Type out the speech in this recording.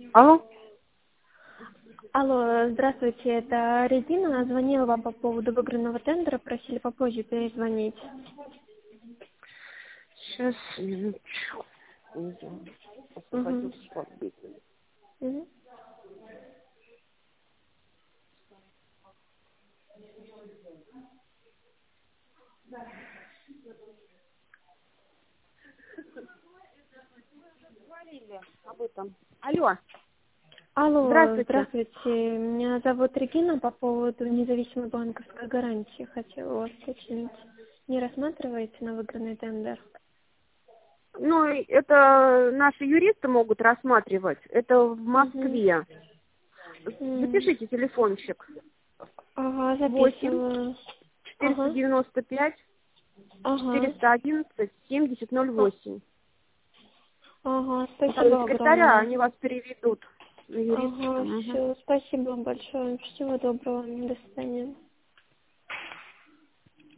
Алло? Алло, здравствуйте, это Резина. Звонила вам по поводу выигранного тендера, просили попозже перезвонить. Сейчас, минуточку. Угу. Освободился подбитый. Угу. Говорили об этом. Алло, Алло, здравствуйте. здравствуйте. Меня зовут Регина. По поводу независимой банковской гарантии хотела у вас уточнить. Не рассматриваете на выигранный тендер? Ну, это наши юристы могут рассматривать. Это в Угу. Москве. Запишите телефончик. Ага, 8 записываю. Ага, 495 ага. 411 7008. Ага, Пожалуйста, спасибо секретаря, огромное. они вас переведут на юристов. Ага, Угу. все, спасибо вам большое. Всего доброго. До свидания.